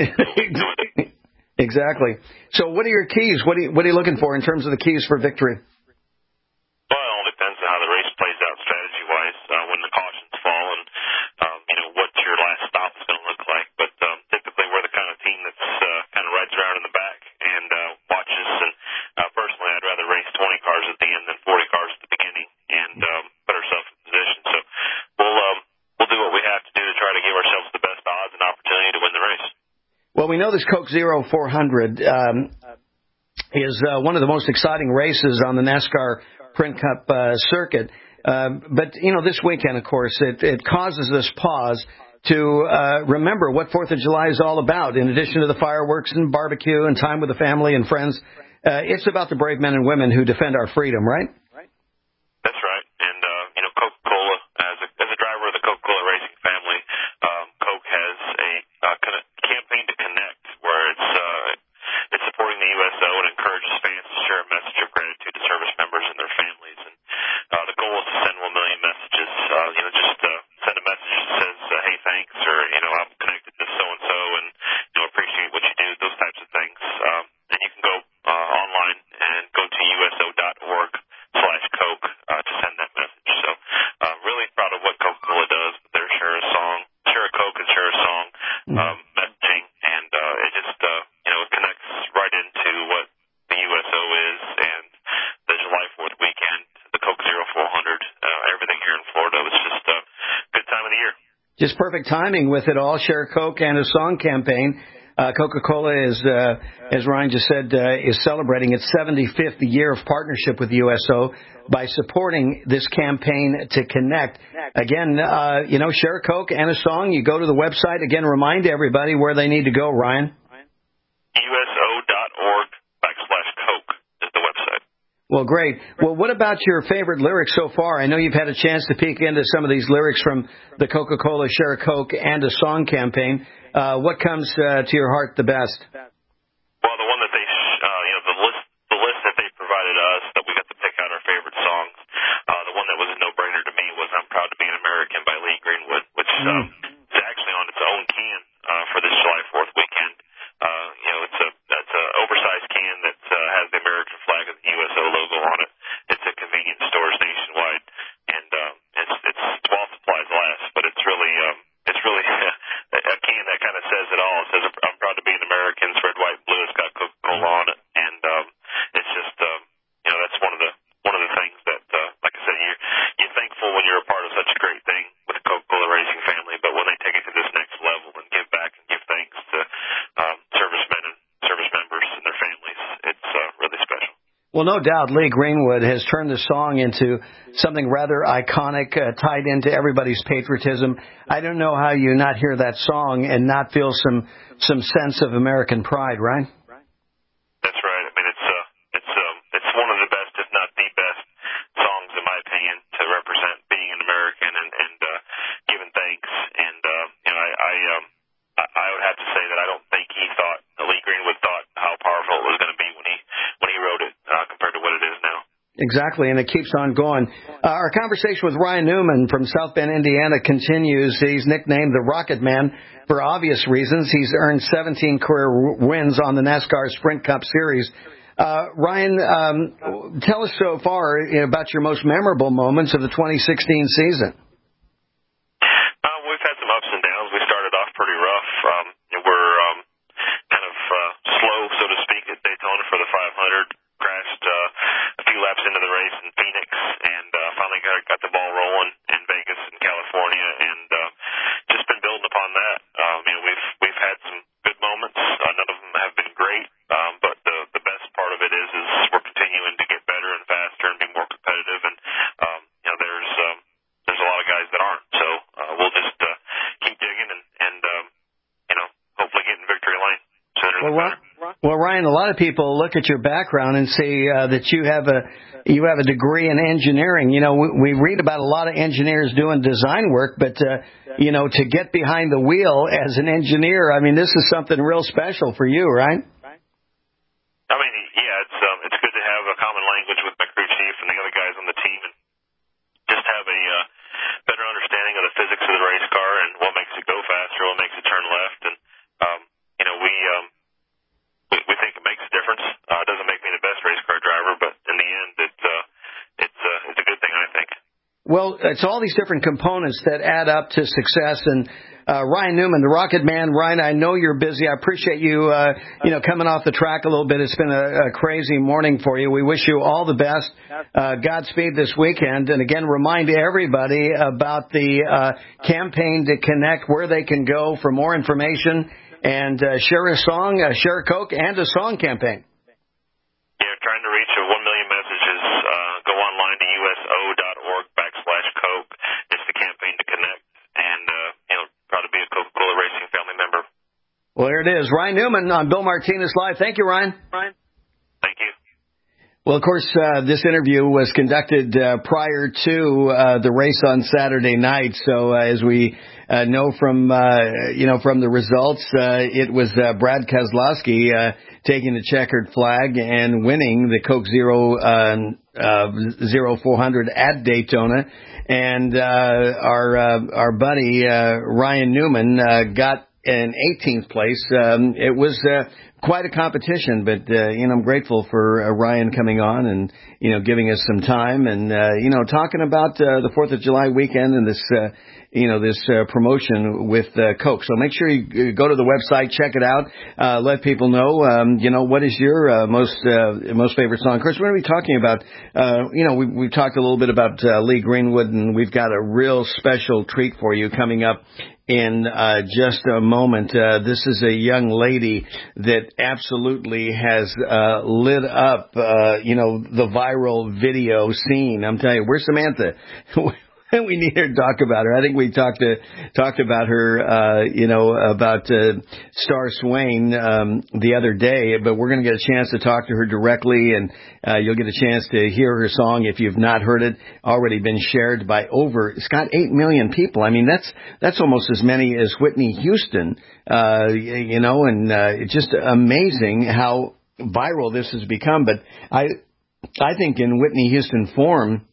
Exactly. So what are your keys? What are you, what are you looking for in terms of the keys for victory? Well, it all depends on how the race plays out strategy-wise, uh, when the cautions fall, and um, you know what your last stop is going to look like. But um, typically, we're the kind of team that's uh, kind of rides around in the back and uh, watches. And uh, personally, I'd rather race twenty cars at the end than forty cars at the beginning, and um, put ourselves in position. So we'll um, we'll do what we have to do to try to give ourselves the best odds and opportunity to win the race. Well, we know this Coke Zero four hundred um, is uh, one of the most exciting races on the NASCAR Sprint Cup uh, circuit. Um, but, you know, this weekend, of course, it, it causes us pause to uh, remember what Fourth of July is all about. In addition to the fireworks and barbecue and time with the family and friends, uh, it's about the brave men and women who defend our freedom, right? That's right. And, uh, you know, Coca-Cola, as a, as a driver of the Coca-Cola racing family, um, Coke has a uh, campaign to connect where it's uh, it's supporting the U S O and encourages fans to share a message of gratitude to service members and their families. And uh, the goal is to send one million messages. Uh, you know, just uh, send a message that says, uh, "Hey, thanks," or you know, "I'm connected to so and so," and you know, appreciate what you do. Those types of things. Um, and you can go uh, online and go to U S O dot org just perfect timing with it all. Share a Coke and a Song campaign. Uh, Coca-Cola is, uh, as Ryan just said, uh, is celebrating its seventy-fifth year of partnership with U S O by supporting this campaign to connect. Again, uh, you know, Share a Coke and a Song. You go to the website. Again, remind everybody where they need to go, Ryan. U S O dot org backslash Coke is the website. Well, great. Well, what about your favorite lyrics so far? I know you've had a chance to peek into some of these lyrics from the Coca-Cola Share a Coke and a Song campaign. Uh, what comes uh, to your heart the best? Well, the one that they, uh, you know, the list, the list that they provided us that we got to pick out our favorite songs. Uh, the one that was a no-brainer to me was "I'm Proud to Be an American" by Lee Greenwood, which mm. um, is actually on its own can uh, for this July fourth weekend. Uh, you know, it's a that's a oversized can that uh, has the American flag and the U S O logo on it. It's at convenience stores nationwide, and um, it's it's while supplies last, but it's really um, it's really a can that kind of says it all. It says, "I'm proud to be an American." It's red, white, and blue. It's got Coca-Cola on it, and um, it's just um, you know that's one of the one of the things that, uh, like I said, you're you're thankful when you're a part of such a great thing with the Coca-Cola Racing family. But when they take it to this next level and give back and give thanks to um, servicemen and service members and their families, it's uh, really special. Well, no doubt Lee Greenwood has turned the song into something rather iconic, uh, tied into everybody's patriotism. I don't know how you not hear that song and not feel some some sense of American pride, right? That's right. I mean, it's uh, it's um, it's one of the best, if not the best, songs in my opinion to represent being an American and and uh, giving thanks. And uh, you know, I I, um, I I would have to say that I don't think he thought Lee Greenwood thought how powerful it was going to be when he when he wrote it uh, compared to what it is now. Exactly, and it keeps on going. Uh, our conversation with Ryan Newman from South Bend, Indiana continues. He's nicknamed the Rocket Man for obvious reasons. He's earned seventeen career wins on the NASCAR Sprint Cup Series. Uh, Ryan, um, tell us so far about your most memorable moments of the twenty sixteen season. Uh, we've had some ups and downs. We started off pretty rough. Um, we're um, kind of uh, slow, so to speak, at Daytona for the five hundred. Crashed uh, a few laps into the race in Phoenix, and uh, finally got, got the ball rolling in Vegas and California, and uh, just been building upon that. Um, you know, we've we've had some good moments. Uh, none of them have been great, um, but the the best part of it is is we're continuing to get better and faster and be more competitive. And um, you know, there's um, there's a lot of guys that aren't. So uh, we'll just uh, keep digging and and um, you know, hopefully get in victory lane sooner than well, later. Well, Ryan, a lot of people look at your background and see uh, that you have a you have a degree in engineering. You know, we, we read about a lot of engineers doing design work, but uh, you know, to get behind the wheel as an engineer, I mean, this is something real special for you, right? I mean, yeah, it's um, it's good to have a common language with my crew chief and the other guys on the team, and just have a uh, better understanding of the physics of the race car and what makes it go faster, what makes it turn left, and um, you know, we. Um, We, we think it makes a difference. Uh, it doesn't make me the best race car driver, but in the end, it, uh, it's, uh, it's a good thing, I think. Well, it's all these different components that add up to success. And uh, Ryan Newman, the Rocket Man, Ryan, I know you're busy. I appreciate you, uh, you know, coming off the track a little bit. It's been a, a crazy morning for you. We wish you all the best. Uh, Godspeed this weekend. And again, remind everybody about the uh, campaign to connect, where they can go for more information. And uh, share a song, uh, share a Coke, and a song campaign. Yeah, trying to reach a one million messages. Uh, go online to U S O dot org backslash Coke. It's the campaign to connect, and uh, you know, proud to be a Coca-Cola Racing family member. Well, there it is. Ryan Newman on Bill Martinez Live. Thank you, Ryan. Ryan. Thank you. Well, of course, uh, this interview was conducted uh, prior to uh, the race on Saturday night. So uh, as we uh, know from, uh, you know, from the results, uh, it was uh, Brad Keselowski uh, taking the checkered flag and winning the Coke Zero, uh, uh, Zero four hundred at Daytona. And uh, our uh, our buddy uh, Ryan Newman uh, got in eighteenth place. Um, it was uh, quite a competition, but, uh, you know, I'm grateful for uh, Ryan coming on and, you know, giving us some time and, uh, you know, talking about uh, the fourth of July weekend and this, uh, you know, this uh, promotion with uh, Coke. So make sure you go to the website, check it out, uh, let people know, um, you know, what is your uh, most uh, most favorite song. Of course, we're going to be talking about, uh, you know, we, we've talked a little bit about uh, Lee Greenwood, and we've got a real special treat for you coming up in uh, just a moment. Uh, this is a young lady that absolutely has uh, lit up, uh, you know, the viral video scene. I'm telling you, where's Samantha? We need her to talk about her. I think we talked to, talked about her, uh, you know, about uh, Star Swain um, the other day, but we're going to get a chance to talk to her directly, and uh, you'll get a chance to hear her song if you've not heard it. Already been shared by over, it's got eight million people. I mean, that's that's almost as many as Whitney Houston, uh, you know, and uh, it's just amazing how viral this has become. But I, I think in Whitney Houston form,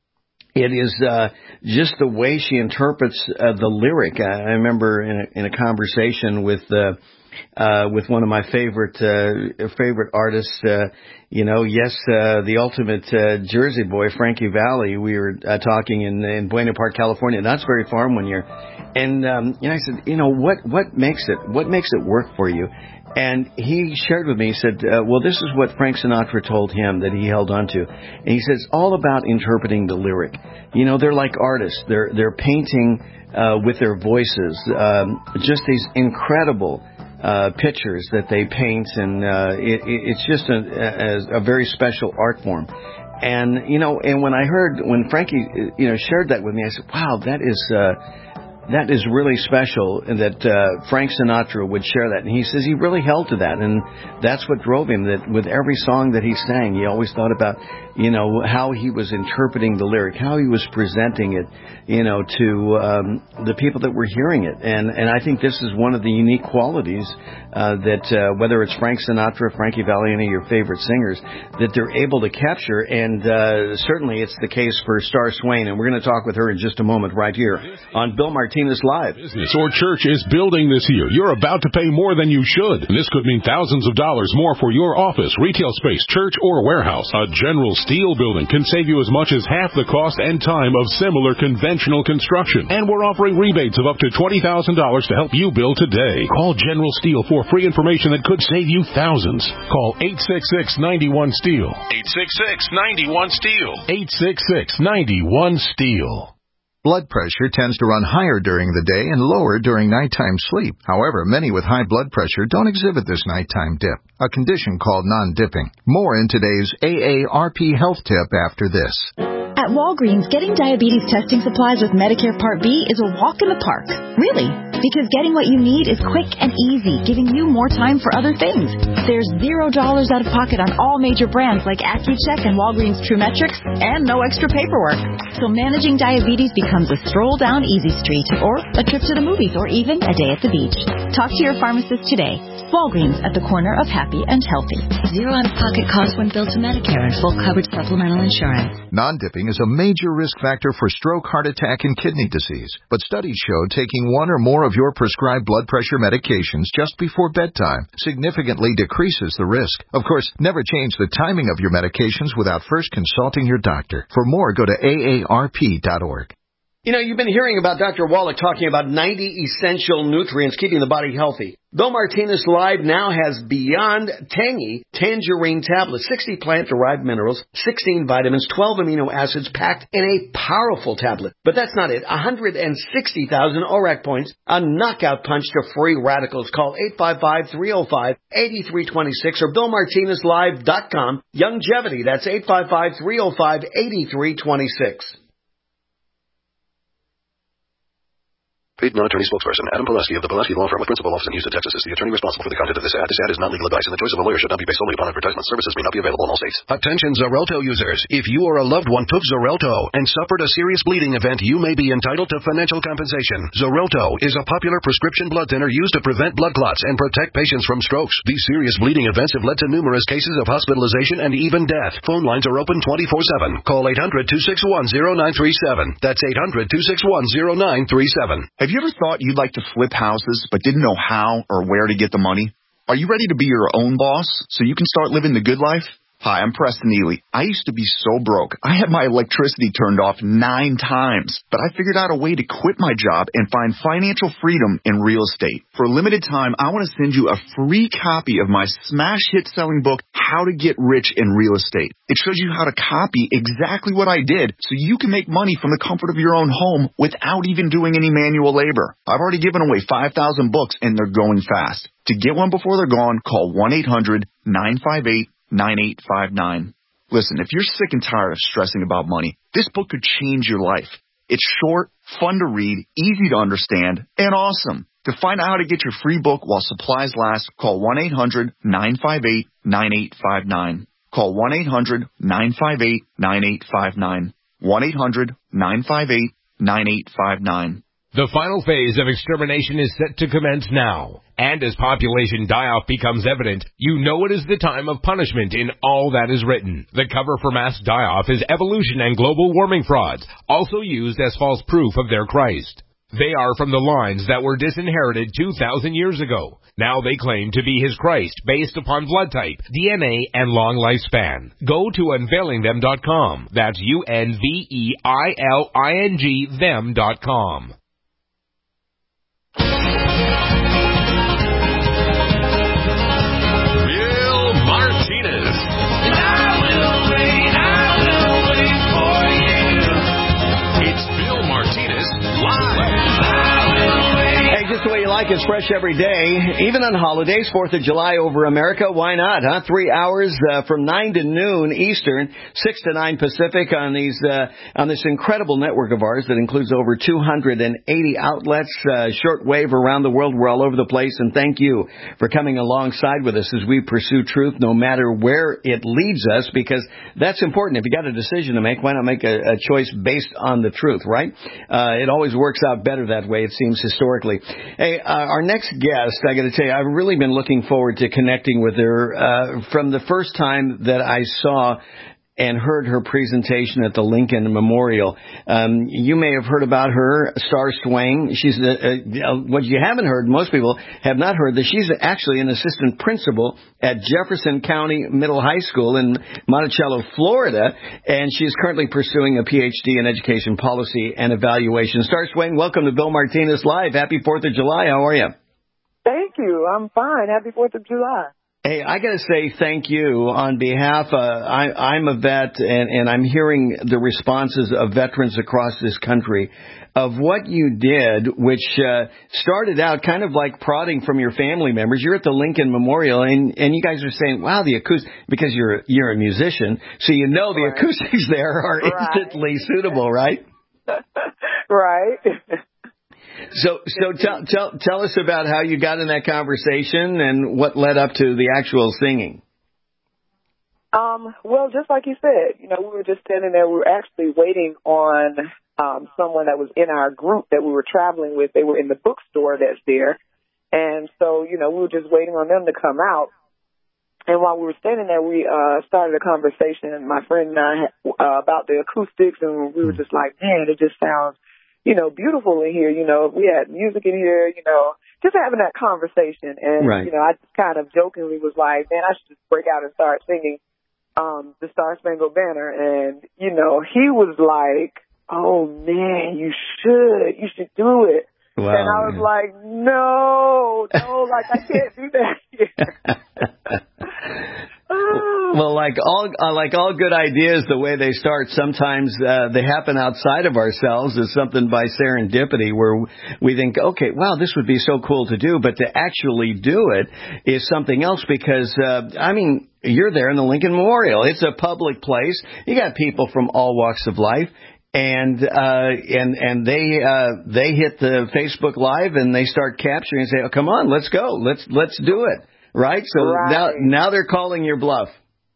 it is uh, just the way she interprets uh, the lyric. I, I remember in a, in a conversation with uh, uh, with one of my favorite uh, favorite artists. Uh, you know, yes, uh, the ultimate uh, Jersey boy, Frankie Valli. We were uh, talking in, in Buena Park, California. That's very far one year, and um, you know, I said, you know, what what makes it what makes it work for you? And he shared with me, he said, uh, well, this is what Frank Sinatra told him that he held on to. And he says, it's all about interpreting the lyric. You know, they're like artists. They're they're painting uh, with their voices, um, just these incredible uh, pictures that they paint. And uh, it, it's just a, a, a very special art form. And, you know, and when I heard, when Frankie, you know, shared that with me, I said, wow, that is... Uh, That is really special that uh, Frank Sinatra would share that. And he says he really held to that. And that's what drove him, that with every song that he sang, he always thought about, you know, how he was interpreting the lyric, how he was presenting it, you know, to um, the people that were hearing it. And, and I think this is one of the unique qualities uh, that uh, whether it's Frank Sinatra, Frankie Valli, any of your favorite singers, that they're able to capture. And uh, certainly it's the case for Star Swain. And we're going to talk with her in just a moment right here on Bill Martinez Live. Business or church is building this year. You're about to pay more than you should. And this could mean thousands of dollars more for your office, retail space, church, or warehouse. A General Steel building can save you as much as half the cost and time of similar conventional construction. And we're offering rebates of up to twenty thousand dollars to help you build today. Call General Steel for free information that could save you thousands. Call eight six six, nine one, STEEL. eight six six, nine one, STEEL. eight six six, nine one, STEEL. Blood pressure tends to run higher during the day and lower during nighttime sleep. However, many with high blood pressure don't exhibit this nighttime dip, a condition called non-dipping. More in today's A A R P health tip after this. At Walgreens, getting diabetes testing supplies with Medicare Part B is a walk in the park. Really, because getting what you need is quick and easy, giving you more time for other things. There's zero dollars out of pocket on all major brands like Accu-Check and Walgreens TrueMetrics, and no extra paperwork. So managing diabetes becomes a stroll down Easy Street, or a trip to the movies, or even a day at the beach. Talk to your pharmacist today. Walgreens, at the corner of happy and healthy. Zero out-of-pocket costs when billed to Medicare and full coverage supplemental insurance. Non-dipping is a major risk factor for stroke, heart attack, and kidney disease. But studies show taking one or more of your prescribed blood pressure medications just before bedtime significantly decreases the risk. Of course, never change the timing of your medications without first consulting your doctor. For more, go to A A R P dot org. You know, you've been hearing about Doctor Wallach talking about ninety essential nutrients keeping the body healthy. Bill Martinez Live now has Beyond Tangy Tangerine Tablets, sixty plant-derived minerals, sixteen vitamins, twelve amino acids packed in a powerful tablet. But that's not it. one hundred sixty thousand O R A C points, a knockout punch to free radicals. Call eight five five, three oh five, eight three two six or bill martinez live dot com. Longevity, that's eight five five, three oh five, eight three two six. Paid non-attorney spokesperson Adam Pulaski of the Pulaski Law Firm with principal office in Houston, Texas, is the attorney responsible for the content of this ad. This ad is not legal advice, and the choice of a lawyer should not be based solely upon advertisement. Services may not be available in all states. Attention Xarelto users. If you or a loved one took Xarelto and suffered a serious bleeding event, you may be entitled to financial compensation. Xarelto is a popular prescription blood thinner used to prevent blood clots and protect patients from strokes. These serious bleeding events have led to numerous cases of hospitalization and even death. Phone lines are open twenty-four seven. Call eight hundred, two six one, zero nine three seven. That's eight hundred, two six one, zero nine three seven. Have you ever thought you'd like to flip houses but didn't know how or where to get the money? Are you ready to be your own boss so you can start living the good life? Hi, I'm Preston Ely. I used to be so broke. I had my electricity turned off nine times, but I figured out a way to quit my job and find financial freedom in real estate. For a limited time, I want to send you a free copy of my smash hit selling book, How to Get Rich in Real Estate. It shows you how to copy exactly what I did so you can make money from the comfort of your own home without even doing any manual labor. I've already given away five thousand books and they're going fast. To get one before they're gone, call one eight hundred nine five eight nine eight five nine. Listen, if you're sick and tired of stressing about money, this book could change your life. It's short, fun to read, easy to understand, and awesome. To find out how to get your free book while supplies last, call one eight hundred nine five eight nine eight five nine. Call one eight hundred nine five eight nine eight five nine. one eight hundred nine five eight nine eight five nine. The final phase of extermination is set to commence now. And as population die-off becomes evident, you know it is the time of punishment in all that is written. The cover for mass die-off is evolution and global warming frauds, also used as false proof of their Christ. They are from the lines that were disinherited two thousand years ago. Now they claim to be his Christ based upon blood type, D N A, and long lifespan. Go to unveiling them dot com. That's U N V E I L I N G them dot com. Just the way you like. It's fresh every day, even on holidays. Fourth of July over America. Why not, huh? Three hours uh, from nine to noon Eastern, six to nine Pacific on these uh, on this incredible network of ours that includes over two hundred eighty outlets, uh, shortwave around the world. We're all over the place, and thank you for coming alongside with us as we pursue truth, no matter where it leads us, because that's important. If you got a decision to make, why not make a, a choice based on the truth, right? Uh, it always works out better that way, it seems, historically. Hey, uh, our next guest, I got to tell you, I've really been looking forward to connecting with her uh, from the first time that I saw and heard her presentation at the Lincoln Memorial. Um, you may have heard about her, Star Swain. She's the, uh, what you haven't heard, most people have not heard, that she's actually an assistant principal at Jefferson County Middle High School in Monticello, Florida, and she's currently pursuing a P H D in education policy and evaluation. Star Swain, welcome to Bill Martinez Live. Happy fourth of July. How are you? Thank you. I'm fine. Happy fourth of July. Hey, I got to say thank you on behalf. Uh, I, I'm a vet, and, and I'm hearing the responses of veterans across this country of what you did, which uh, started out kind of like prodding from your family members. You're at the Lincoln Memorial, and, and you guys are saying, "Wow, the acoustics," because you're you're a musician, so you know the right. acoustics there are right. instantly suitable, right? Right. So, so tell, tell, tell us about how you got in that conversation and what led up to the actual singing. Um, well, just like you said, you know, we were just standing there. We were actually waiting on um, someone that was in our group that we were traveling with. They were in the bookstore that's there. And so, you know, we were just waiting on them to come out. And while we were standing there, we uh, started a conversation, my friend and I, uh, about the acoustics. And we were just like, man, it just sounds, you know, beautiful in here. You know, we had music in here, you know, just having that conversation. And, right. you know, I just kind of jokingly was like, man, I should just break out and start singing um, the Star Spangled Banner. And, you know, he was like, oh, man, you should. You should do it. Wow, and I was man. like, no, no, like, I can't do that here. Well, like all uh, like all good ideas, the way they start, sometimes uh, they happen outside of ourselves as something by serendipity where we think, okay, wow, this would be so cool to do. But to actually do it is something else because, uh, I mean, you're there in the Lincoln Memorial. It's a public place. You got people from all walks of life. And uh, and and they uh, they hit the Facebook Live and they start capturing and say, oh, come on, let's go, let's let's do it, right? So right. now now they're calling your bluff.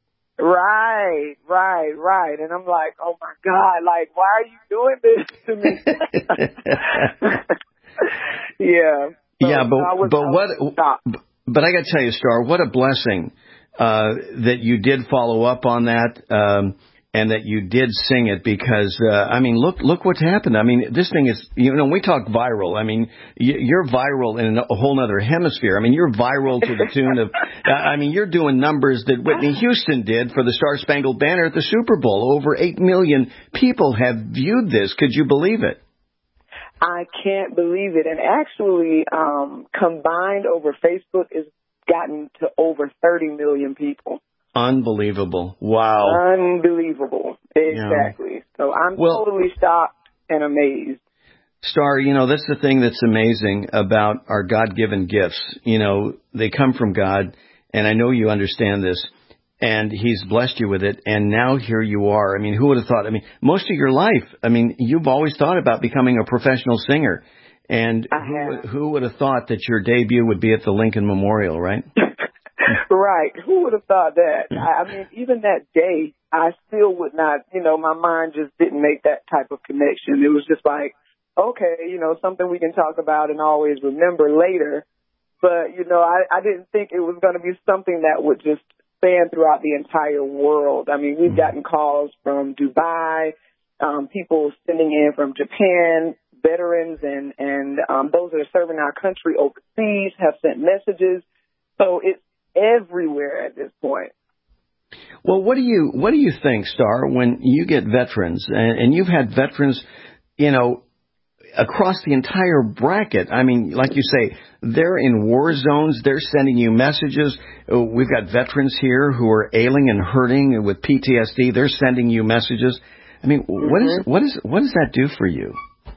Right, right, right. And I'm like, oh my God, like, why are you doing this to me? yeah. So, yeah, but I was, but I what? Stopped. But I got to tell you, Star, what a blessing uh, that you did follow up on that. Um, and that you did sing it because, uh, I mean, look look what's happened. I mean, this thing is, you know, we talk viral. I mean, you're viral in a whole other hemisphere. I mean, you're viral to the tune of, uh, I mean, you're doing numbers that Whitney Houston did for the Star-Spangled Banner at the Super Bowl. Over eight million people have viewed this. Could you believe it? I can't believe it. And actually, um, combined over Facebook, it's gotten to over thirty million people. Unbelievable. Wow. Unbelievable. Exactly. Yeah. So I'm well, totally shocked and amazed. Star, you know, that's the thing that's amazing about our God-given gifts. You know, they come from God, and I know you understand this, and He's blessed you with it, and now here you are. I mean, who would have thought? I mean, most of your life, I mean, you've always thought about becoming a professional singer, and who, who would have thought that your debut would be at the Lincoln Memorial, right? Right. Who would have thought that? I, I mean, even that day, I still would not, you know, my mind just didn't make that type of connection. It was just like, okay, you know, something we can talk about and always remember later. But, you know, I, I didn't think it was going to be something that would just span throughout the entire world. I mean, we've gotten calls from Dubai, um, people sending in from Japan, veterans and, and um, those that are serving our country overseas have sent messages. So it's everywhere at this point. Well, what do you what do you think, Star, when you get veterans, and, and you've had veterans, you know, across the entire bracket? I mean, like you say, they're in war zones. They're sending you messages. We've got veterans here who are ailing and hurting with P T S D. They're sending you messages. I mean, mm-hmm. what is what is what does that do for you?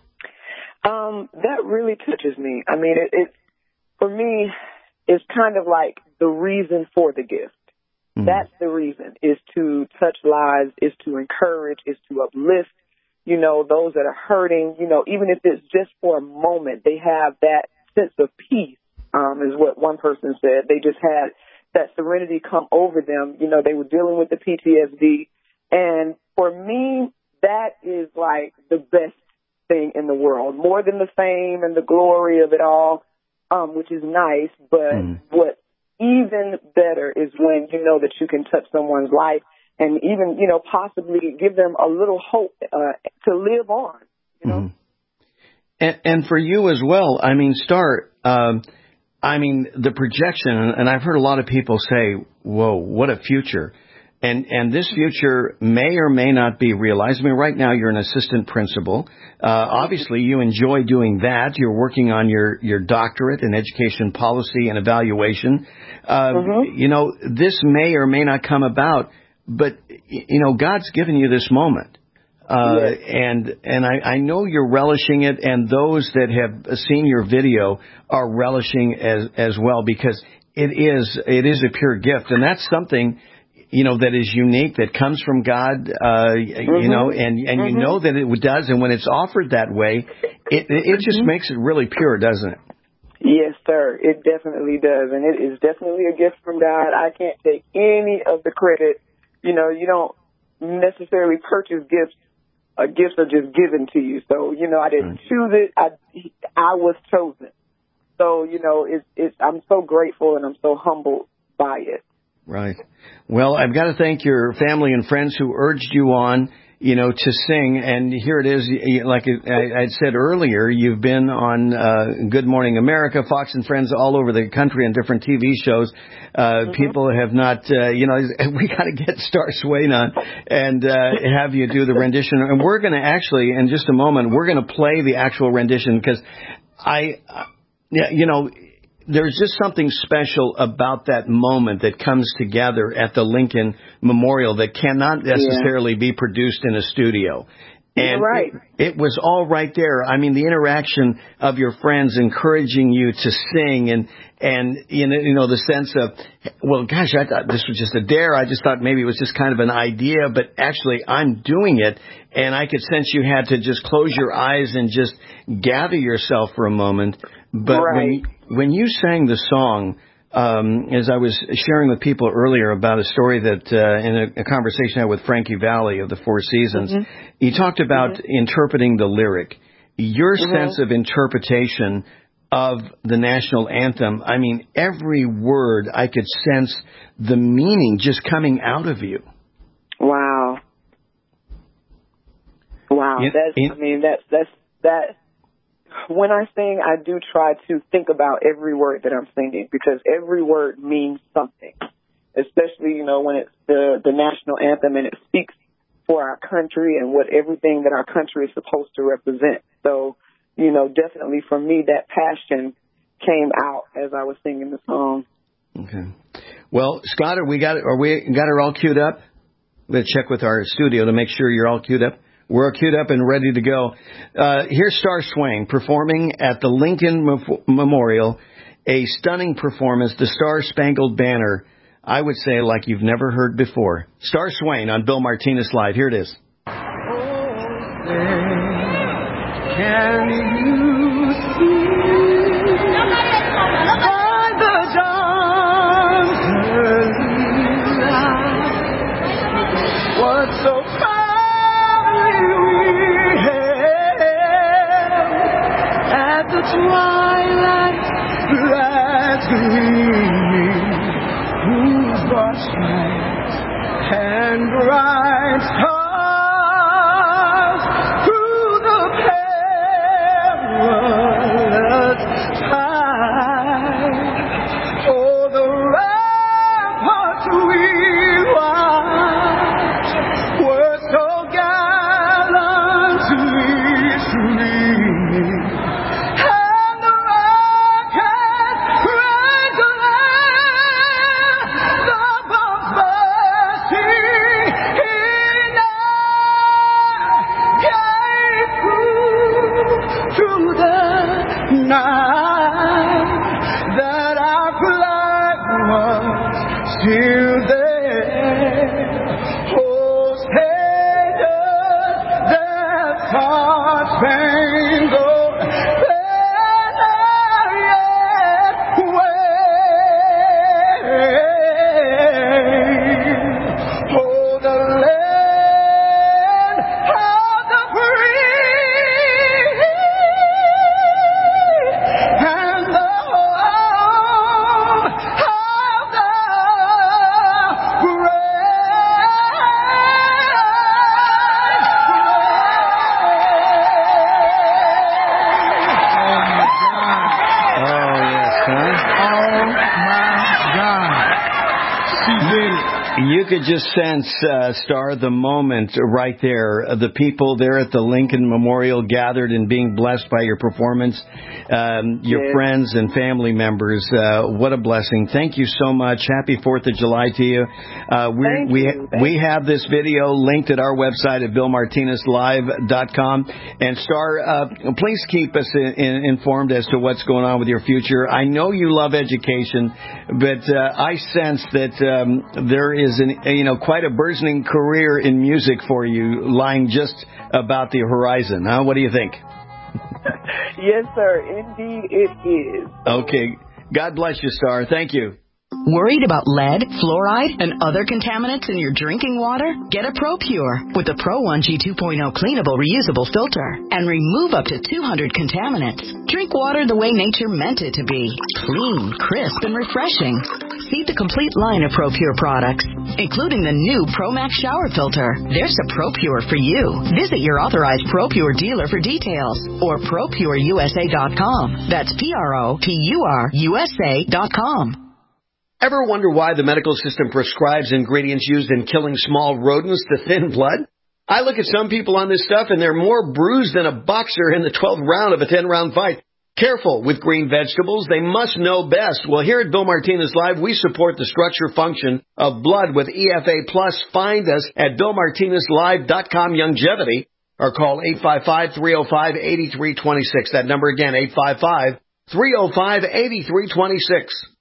Um, that really touches me. I mean, it, it for me, it's kind of like the reason for the gift. Mm-hmm. That's the reason, is to touch lives, is to encourage, is to uplift, you know, those that are hurting, you know, even if it's just for a moment, they have that sense of peace, um, is what one person said. They just had that serenity come over them. You know, they were dealing with the P T S D. And for me, that is like the best thing in the world, more than the fame and the glory of it all, um, which is nice. But mm. what even better is when you know that you can touch someone's life and even, you know, possibly give them a little hope uh, to live on, you know. Mm-hmm. And, and for you as well, I mean, Star, um, I mean, the projection, and I've heard a lot of people say, whoa, what a future. And and this future may or may not be realized. I mean, right now you're an assistant principal. Uh, obviously, you enjoy doing that. You're working on your, your doctorate in education policy and evaluation. Uh, mm-hmm. You know, this may or may not come about, but, you know, God's given you this moment. Uh, yes. And and I, I know you're relishing it, and those that have seen your video are relishing as as well, because it is it is a pure gift, and that's something, you know, that is unique, that comes from God, uh, mm-hmm. you know, and, and mm-hmm. you know that it does. And when it's offered that way, it, it just mm-hmm. makes it really pure, doesn't it? Yes, sir. It definitely does. And it is definitely a gift from God. I can't take any of the credit. You know, you don't necessarily purchase gifts. Uh, gifts are just given to you. So, you know, I didn't mm-hmm. choose it. I, I was chosen. So, you know, it's, it's, I'm so grateful and I'm so humbled by it. Right. Well, I've got to thank your family and friends who urged you on, you know, to sing. And here it is. Like I said earlier, you've been on uh, Good Morning America, Fox and Friends all over the country on different T V shows. Uh, mm-hmm. People have not, uh, you know, we got to get Star Swain on and uh, have you do the rendition. And we're going to actually, in just a moment, we're going to play the actual rendition because I, uh, you know, there's just something special about that moment that comes together at the Lincoln Memorial that cannot necessarily yeah. be produced in a studio. And You're right. it, it was all right there. I mean, the interaction of your friends encouraging you to sing and, and you know, you know, the sense of, well, gosh, I thought this was just a dare. I just thought maybe it was just kind of an idea, but actually I'm doing it. And I could sense you had to just close your eyes and just gather yourself for a moment. But right. when, when you sang the song, um, as I was sharing with people earlier about a story that uh, in a, a conversation I had with Frankie Valli of the Four Seasons, mm-hmm. he talked about mm-hmm. interpreting the lyric. Your mm-hmm. sense of interpretation of the national anthem, I mean, every word I could sense the meaning just coming out of you. Wow. Wow. In, that's, in, I mean, that's, that's, that, when I sing, I do try to think about every word that I'm singing because every word means something, especially, you know, when it's the, the national anthem and it speaks for our country and what everything that our country is supposed to represent. So, you know, definitely for me, that passion came out as I was singing the song. Okay. Well, Scott, are we got are we got her all queued up? Let's check with our studio to make sure you're all queued up. We're queued up and ready to go. Uh, here's Star Swain performing at the Lincoln Mem- Memorial, a stunning performance, the Star Spangled Banner. I would say like you've never heard before. Star Swain on Bill Martinez Live. Here it is. Can you see by the dawn's early light what so proudly we hailed at the twilight's last gleaming, whose broad stripes and bright stars You could just sense, uh, Star, the moment right there. Uh, the people there at the Lincoln Memorial gathered and being blessed by your performance. Um, your yes. friends and family members. Uh, what a blessing. Thank you so much. Happy fourth of July to you. Uh, we're, we we have this video linked at our website at bill martinez live dot com. And Star, uh, please keep us in, in, informed as to what's going on with your future. I know you love education, but uh, I sense that um, there is an, you know, quite a burgeoning career in music for you lying just about the horizon. Huh? What do you think? Yes, sir. Indeed, it is. Okay. God bless you, Star. Thank you. Worried about lead, fluoride, and other contaminants in your drinking water? Get a ProPure with the Pro one G two point oh cleanable reusable filter and remove up to two hundred contaminants. Drink water the way nature meant it to be. Clean, crisp, and refreshing. See the complete line of ProPure products, including the new ProMax shower filter. There's a ProPure for you. Visit your authorized ProPure dealer for details or pro pure u s a dot com. That's P R O P U R U S A dot com. Ever wonder why the medical system prescribes ingredients used in killing small rodents to thin blood? I look at some people on this stuff and they're more bruised than a boxer in the twelfth round of a ten-round fight. Careful with green vegetables. They must know best. Well, here at Bill Martinez Live, we support the structure function of blood with E F A Plus. Find us at bill martinez live dot com Longevity or call eight five five, three oh five, eight three two six. That number again, eight five five, three oh five, eight three two six.